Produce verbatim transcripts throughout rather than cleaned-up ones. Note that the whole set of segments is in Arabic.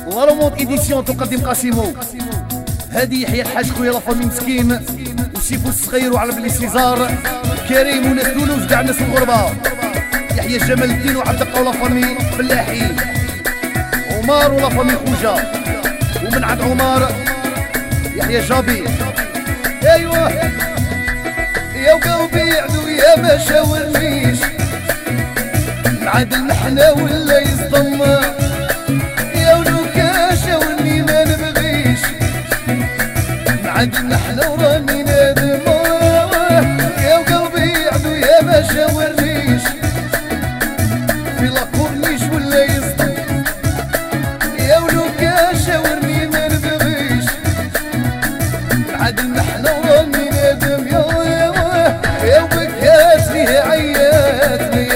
لا رومونت ايديسيون تقدم قاسمو. هادي يحيى الحاج خويا لافامي مسكين وسيفو الصغير وعلى بلي سيزار كريم وناس تولوز كاع ناس الغربه. يحيى جمال الدين وعبد الله ولافامي فلاحي. عمر ولافامي خوجه. ومن عند عمر يحيى جابي. ايوه يا قلبي عدو يا ما شاورنيش عاد المحنة ولا يصدم يا ولو كاشاورني ما نبغيش عاد المحنة وراني نادم يا قلبي عدو يا ما شاورنيش في لاكورنيش ولا يصدم يا ولو كاشاورني ما نبغيش عاد المحنة وراني نادم يا يا بكاتني عياتني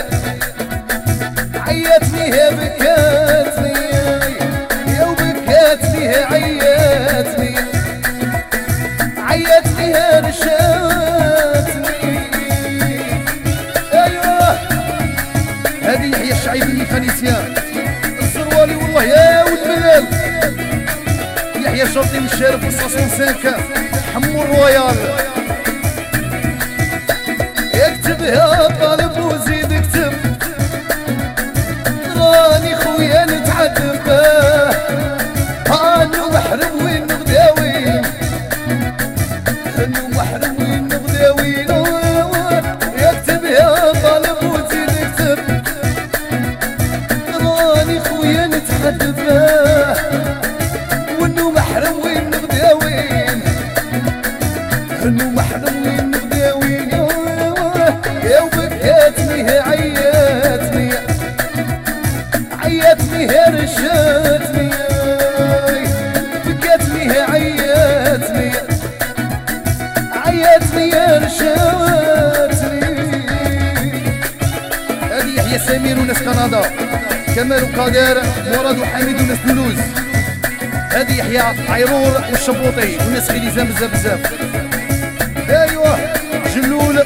عياتني يا بكاتني يا بكاتني عياتني عياتني يا رشاتني. ايوه هذه يحيى الشعيبي الميكانيسيان الزروالي والله يا ولد بلال. يحيى الشرطي من الشارف الساسون سانكا حمو الرويال. اكتب يا طالب وزيد اكتب راني خويا نتعذب هانو محرم وين نغداوين هانو محرم وين نغداوين. اكتب يا طالب وزيد اكتب راني خويا نتعذب وانو محرم وين نغداوين هانو محرم وين نغداوين. يا وبكاتني عياتني عياتني يا رشاتني بكاتني عياتني عياتني يا رشاتني. هذه يحيى سمير وناس كندا كمال وقادر مراد وحميد وناس تولوز. هذه يحيى عيرور والشبوطي وناس خليزان بزاف بزاف. ايوه جلول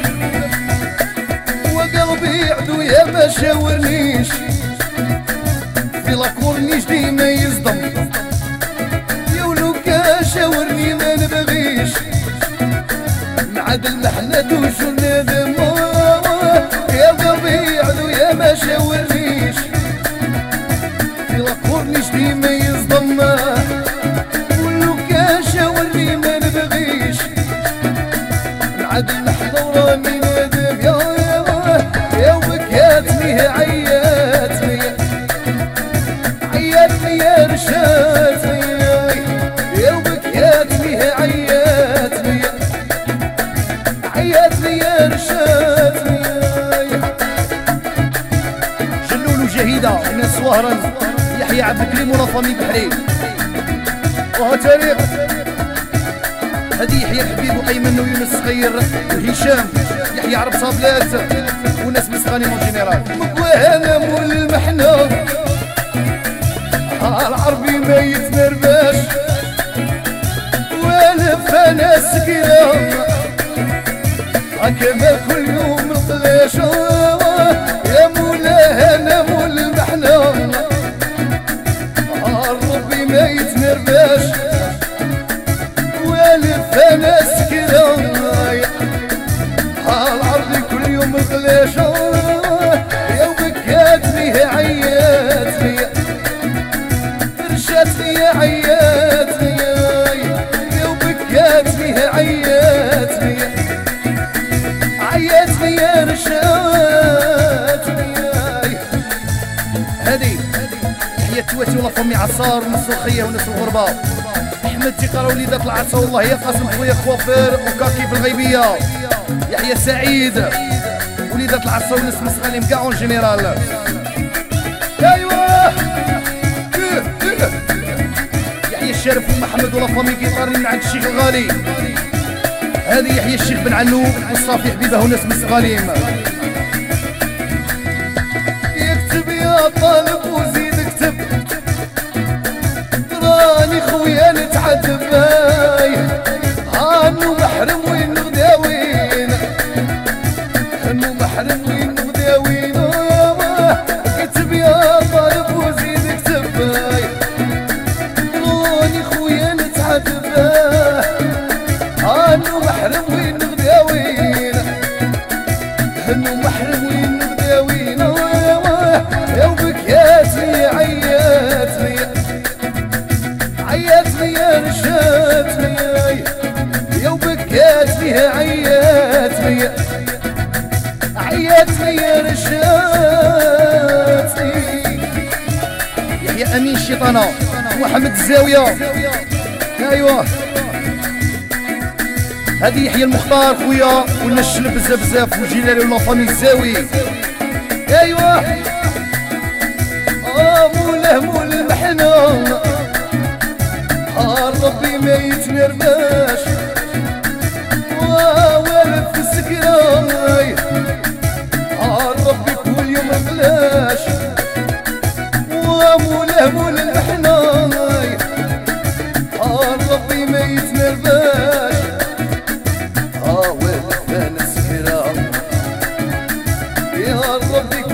وقلبي عدو يا ما شاورنيش في لاكورنيش ديما يصدم يا ولو كاشاورني ما نبغيش نعاد المحنة دوش ونادم يا قلبي عدو يا ما شاورنيش في لاكورنيش ديما يصدم ولو كاشاورني ما نبغيش نعاد المحنة وراني نادم يا يا وبكاتني عياتني عياتني يا رشاتني يا وبكاتني عياتني عياتني يا رشاتني. جلول وجهيدة وناس وهران يحيى عبد الكريم ولافامي بحري. وها تاريخ هذه يحيى الحبيب وايمن ويونس الصغير وهشام يحيى عرب صابلات وناس مسخاني مون جينيرال. مكوانا مول المحنة العربي ما يتنرباش والف انا سكينة هكذا كل يوم القلاش يا مولاها انا مول المحنة الربي ما يتنرباش والف انا سكينة العربي كل يوم القلاش يا وبكاتني عياتني رشاتني عياتني يا وبكاتني عياتني عياتني يا رشاتني. هذه هي التواتي ولافامي عصار وناس الخيه وناس الغربه. احمد تيقرا وليدات العرسه والله يا قاسم خويا خوافير وكاكي في الغيبيه. يحيى سعيد وليدات العرسه وناس مسخانيم كاع اون جينيرال. ايوه يحيى الشارف ومحمد ولافامي كيطارين من عند الشيخ الغالي. هذه يحيى الشيخ بن علو والصافي حبيبه وناس مسغاليم. يكتب يا طالب وزيد اكتب راني خويا نتعذب هانو محرم وين نغداوين هانو محرم وين نغداوين. اكتب يا طالب وزيد اكتب وين نبدا وين يا وبكاتني عياتني عياتني يا رشاتني يا وبكاتني عياتني عياتني يا رشاتني. يحيى امين الشيطانه محمد الزاويه ايوه هذه يحيى المختار خويا ونشل بزاف بزاف وجلالي ولا فامي الزاوي ايوه اه موله مول المحنه ربي ما يتنرفاش والف في السكرة ربي كل يوم بلاش وموله مول المحنة ربي ما يتنرفاش والف في السكرة يا ربي